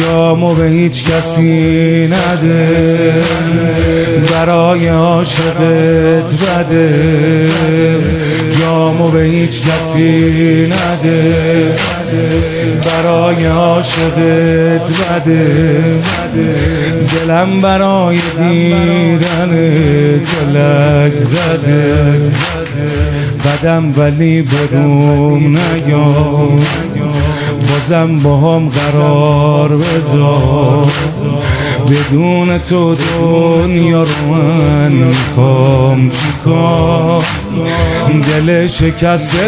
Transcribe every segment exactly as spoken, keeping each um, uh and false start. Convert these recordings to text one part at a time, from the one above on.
جامو به هیچ کسی نده، برای عاشقت رده. جامو به هیچ کسی نده، برای عاشقت رده. دلم برای دیدن تو لک زده، بدم ولی بدوم نیام، بازم با هم قرار بذار. بدون تو دنیا رو من میخوام چیکار؟ دل شکسته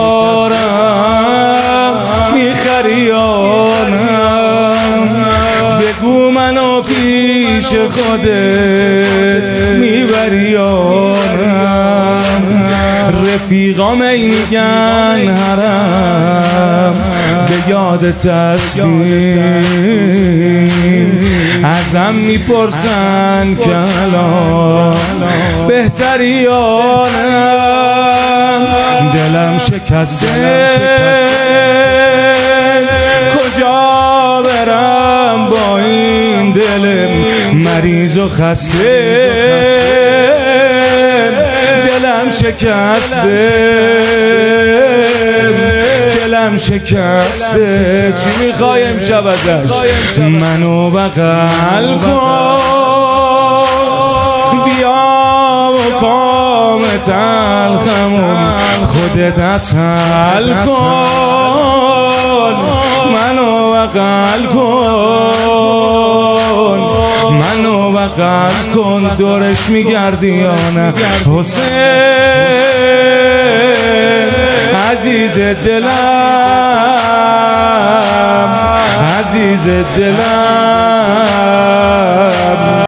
دارم میخری یا نه؟ بگو منو پیش خودت میبری یا نه؟ رفیقام ای میگن حرم به یادت هستیم، ازم میپرسن که الان بهتری یا نه؟ دلم شکسته کجا برم با این دل مریض و خسته؟ دلم شکسته، دلم شکسته. چی میخوای امشب ازش؟ منو بغل کن، بیا و کام تلخمون خودت حل کن. منو بغل کن، منو بغل کن. دورش میگردی یا نه حسین عزیز دلم، عزیز دلم؟